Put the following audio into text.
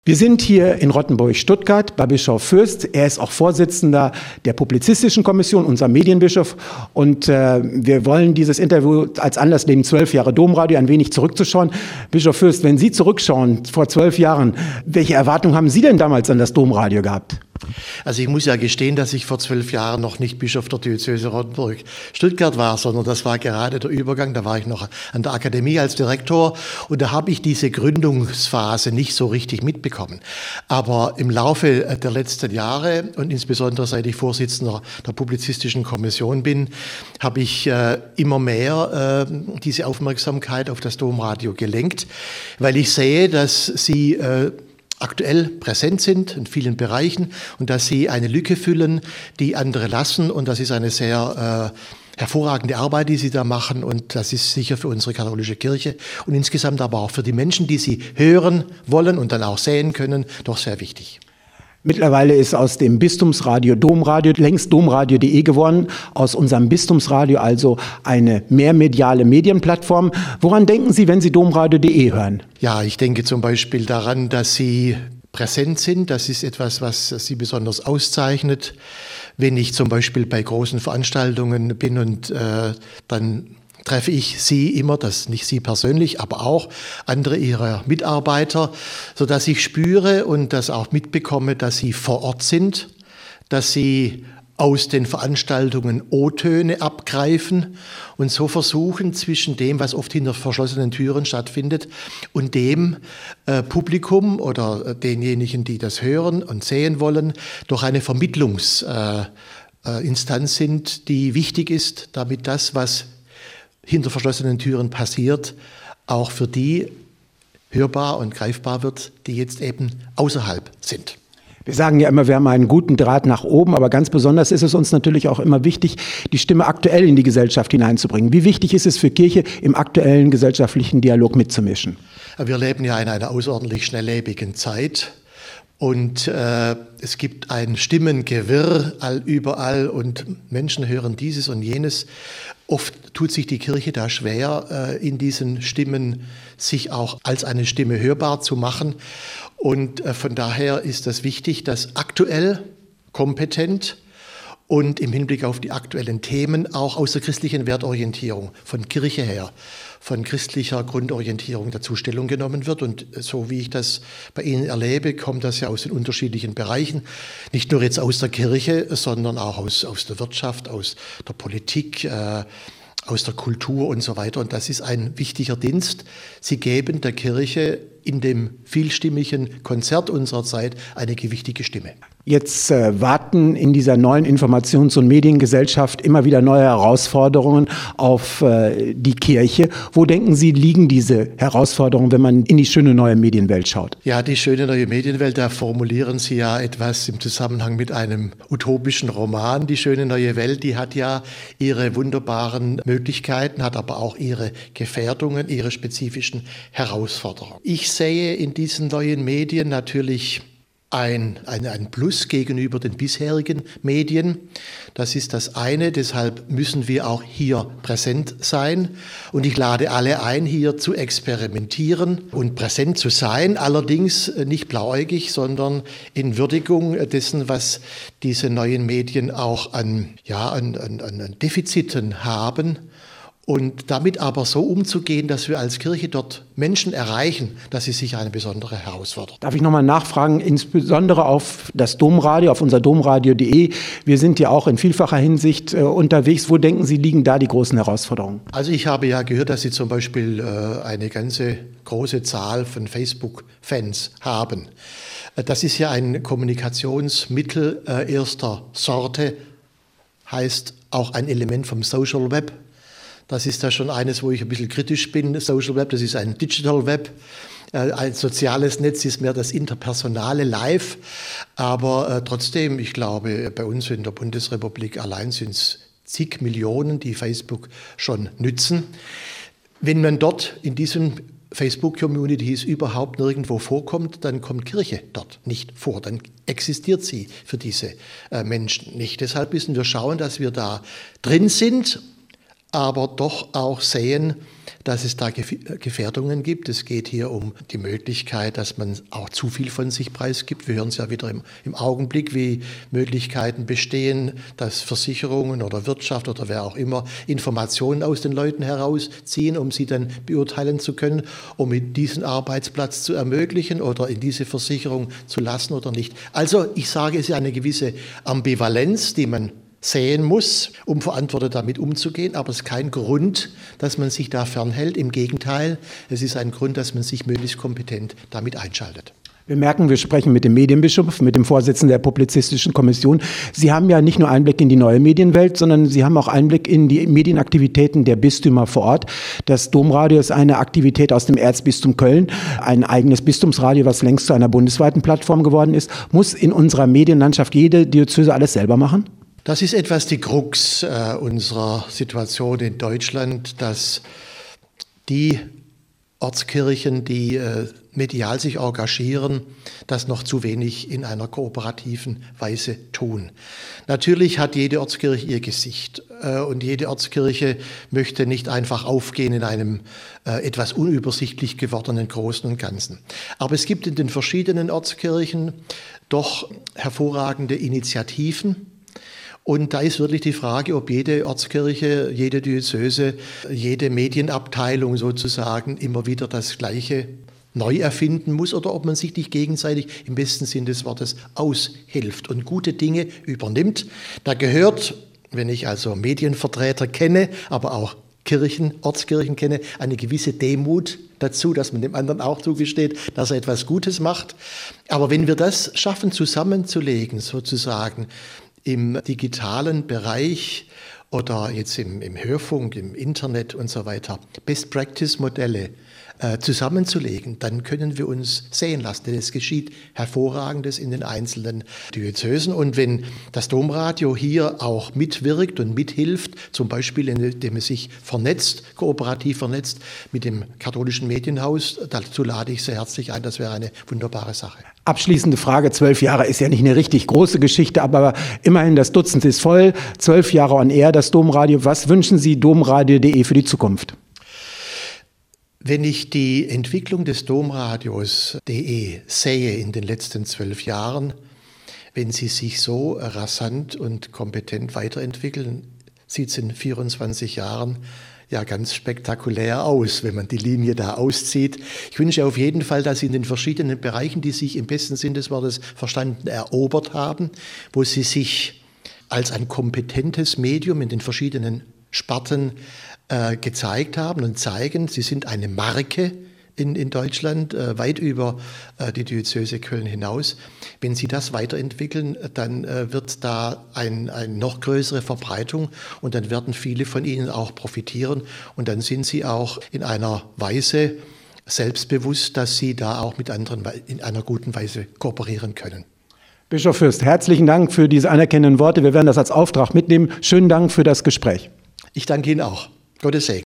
Wir sind hier in Rottenburg-Stuttgart bei Bischof Fürst. Er ist auch Vorsitzender der Publizistischen Kommission, unser Medienbischof. Und wir wollen dieses Interview als Anlass nehmen, 12 Jahre Domradio, ein wenig zurückzuschauen. Bischof Fürst, wenn Sie zurückschauen, vor 12 Jahren, welche Erwartungen haben Sie denn damals an das Domradio gehabt? Also ich muss ja gestehen, dass ich vor 12 Jahren noch nicht Bischof der Diözese Rottenburg-Stuttgart war, sondern das war gerade der Übergang. Da war ich noch an der Akademie als Direktor und da habe ich diese Gründungsphase nicht so richtig mitbekommen. Aber im Laufe der letzten Jahre und insbesondere seit ich Vorsitzender der Publizistischen Kommission bin, habe ich immer mehr diese Aufmerksamkeit auf das Domradio gelenkt, weil ich sehe, dass Sie aktuell präsent sind in vielen Bereichen und dass sie eine Lücke füllen, die andere lassen. Und das ist eine sehr hervorragende Arbeit, die Sie da machen. Und das ist sicher für unsere katholische Kirche und insgesamt aber auch für die Menschen, die Sie hören wollen und dann auch sehen können, doch sehr wichtig. Mittlerweile ist aus dem Bistumsradio Domradio längst domradio.de geworden, aus unserem Bistumsradio also eine mehrmediale Medienplattform. Woran denken Sie, wenn Sie domradio.de hören? Ja, ich denke zum Beispiel daran, dass Sie präsent sind. Das ist etwas, was Sie besonders auszeichnet. Wenn ich zum Beispiel bei großen Veranstaltungen bin und dann treffe ich Sie immer, das nicht Sie persönlich, aber auch andere Ihrer Mitarbeiter, sodass ich spüre und das auch mitbekomme, dass Sie vor Ort sind, dass Sie aus den Veranstaltungen O-Töne abgreifen und so versuchen, zwischen dem, was oft hinter verschlossenen Türen stattfindet, und dem Publikum oder denjenigen, die das hören und sehen wollen, durch eine Vermittlungsinstanz sind, die wichtig ist, damit das, was hinter verschlossenen Türen passiert, auch für die hörbar und greifbar wird, die jetzt eben außerhalb sind. Wir sagen ja immer, wir haben einen guten Draht nach oben, aber ganz besonders ist es uns natürlich auch immer wichtig, die Stimme aktuell in die Gesellschaft hineinzubringen. Wie wichtig ist es für Kirche, im aktuellen gesellschaftlichen Dialog mitzumischen? Wir leben ja in einer außerordentlich schnelllebigen Zeit. Und es gibt ein Stimmengewirr überall und Menschen hören dieses und jenes. Oft tut sich die Kirche da schwer, in diesen Stimmen sich auch als eine Stimme hörbar zu machen. Und von daher ist das wichtig, dass aktuell, kompetent und im Hinblick auf die aktuellen Themen auch aus der christlichen Wertorientierung, von Kirche her, von christlicher Grundorientierung dazu Stellung genommen wird. Und so wie ich das bei Ihnen erlebe, kommt das ja aus den unterschiedlichen Bereichen, nicht nur jetzt aus der Kirche, sondern auch aus der Wirtschaft, aus der Politik, aus der Kultur und so weiter. Und das ist ein wichtiger Dienst. Sie geben der Kirche in dem vielstimmigen Konzert unserer Zeit eine gewichtige Stimme. Jetzt warten in dieser neuen Informations- und Mediengesellschaft immer wieder neue Herausforderungen auf die Kirche. Wo denken Sie, liegen diese Herausforderungen, wenn man in die schöne neue Medienwelt schaut? Ja, die schöne neue Medienwelt, da formulieren Sie ja etwas im Zusammenhang mit einem utopischen Roman. Die schöne neue Welt, die hat ja ihre wunderbaren Möglichkeiten, hat aber auch ihre Gefährdungen, ihre spezifischen Herausforderungen. Ich sehe in diesen neuen Medien natürlich ein Plus gegenüber den bisherigen Medien. Das ist das eine, deshalb müssen wir auch hier präsent sein. Und ich lade alle ein, hier zu experimentieren und präsent zu sein, allerdings nicht blauäugig, sondern in Würdigung dessen, was diese neuen Medien auch an Defiziten haben. Und damit aber so umzugehen, dass wir als Kirche dort Menschen erreichen, das ist sicher eine besondere Herausforderung. Darf ich nochmal nachfragen, insbesondere auf das Domradio, auf unser domradio.de. Wir sind ja auch in vielfacher Hinsicht unterwegs. Wo denken Sie, liegen da die großen Herausforderungen? Also ich habe ja gehört, dass Sie zum Beispiel eine ganze große Zahl von Facebook-Fans haben. Das ist ja ein Kommunikationsmittel erster Sorte, heißt auch ein Element vom Social Web. Das ist da schon eines, wo ich ein bisschen kritisch bin. Social Web, das ist ein Digital Web. Ein soziales Netz ist mehr das interpersonale Live. Aber trotzdem, ich glaube, bei uns in der Bundesrepublik allein sind es zig Millionen, die Facebook schon nützen. Wenn man dort in diesen Facebook-Communities überhaupt nirgendwo vorkommt, dann kommt Kirche dort nicht vor. Dann existiert sie für diese Menschen nicht. Deshalb müssen wir schauen, dass wir da drin sind, aber doch auch sehen, dass es da Gefährdungen gibt. Es geht hier um die Möglichkeit, dass man auch zu viel von sich preisgibt. Wir hören es ja wieder im Augenblick, wie Möglichkeiten bestehen, dass Versicherungen oder Wirtschaft oder wer auch immer Informationen aus den Leuten herausziehen, um sie dann beurteilen zu können, um mit diesen Arbeitsplatz zu ermöglichen oder in diese Versicherung zu lassen oder nicht. Also ich sage, es ist eine gewisse Ambivalenz, die man sehen muss, um verantwortet damit umzugehen. Aber es ist kein Grund, dass man sich da fernhält. Im Gegenteil, es ist ein Grund, dass man sich möglichst kompetent damit einschaltet. Wir merken, wir sprechen mit dem Medienbischof, mit dem Vorsitzenden der Publizistischen Kommission. Sie haben ja nicht nur Einblick in die neue Medienwelt, sondern Sie haben auch Einblick in die Medienaktivitäten der Bistümer vor Ort. Das Domradio ist eine Aktivität aus dem Erzbistum Köln, ein eigenes Bistumsradio, was längst zu einer bundesweiten Plattform geworden ist. Muss in unserer Medienlandschaft jede Diözese alles selber machen? Das ist etwas die Krux unserer Situation in Deutschland, dass die Ortskirchen, die medial sich engagieren, das noch zu wenig in einer kooperativen Weise tun. Natürlich hat jede Ortskirche ihr Gesicht und jede Ortskirche möchte nicht einfach aufgehen in einem etwas unübersichtlich gewordenen Großen und Ganzen. Aber es gibt in den verschiedenen Ortskirchen doch hervorragende Initiativen. Und da ist wirklich die Frage, ob jede Ortskirche, jede Diözese, jede Medienabteilung sozusagen immer wieder das Gleiche neu erfinden muss oder ob man sich nicht gegenseitig im besten Sinn des Wortes aushilft und gute Dinge übernimmt. Da gehört, wenn ich also Medienvertreter kenne, aber auch Ortskirchen kenne, eine gewisse Demut dazu, dass man dem anderen auch zugesteht, dass er etwas Gutes macht. Aber wenn wir das schaffen, zusammenzulegen, sozusagen, im digitalen Bereich oder jetzt im Hörfunk, im Internet und so weiter, Best-Practice-Modelle zusammenzulegen, dann können wir uns sehen lassen. Denn es geschieht Hervorragendes in den einzelnen Diözesen. Und wenn das Domradio hier auch mitwirkt und mithilft, zum Beispiel indem es sich kooperativ vernetzt mit dem katholischen Medienhaus, dazu lade ich sehr herzlich ein. Das wäre eine wunderbare Sache. Abschließende Frage, 12 Jahre ist ja nicht eine richtig große Geschichte, aber immerhin das Dutzend ist voll, 12 Jahre on air, das Domradio. Was wünschen Sie domradio.de für die Zukunft? Wenn ich die Entwicklung des Domradios.de sehe in den letzten 12 Jahren, wenn sie sich so rasant und kompetent weiterentwickeln, sieht es in 24 Jahren ja ganz spektakulär aus, wenn man die Linie da auszieht. Ich wünsche auf jeden Fall, dass Sie in den verschiedenen Bereichen, die sich im besten Sinn des Wortes verstanden erobert haben, wo Sie sich als ein kompetentes Medium in den verschiedenen Sparten gezeigt haben und zeigen, Sie sind eine Marke in Deutschland, weit über die Diözese Köln hinaus. Wenn Sie das weiterentwickeln, dann wird da eine noch größere Verbreitung und dann werden viele von Ihnen auch profitieren und dann sind Sie auch in einer Weise selbstbewusst, dass Sie da auch mit anderen in einer guten Weise kooperieren können. Bischof Fürst, herzlichen Dank für diese anerkennenden Worte. Wir werden das als Auftrag mitnehmen. Schönen Dank für das Gespräch. Ich danke Ihnen auch. Gottes Segen.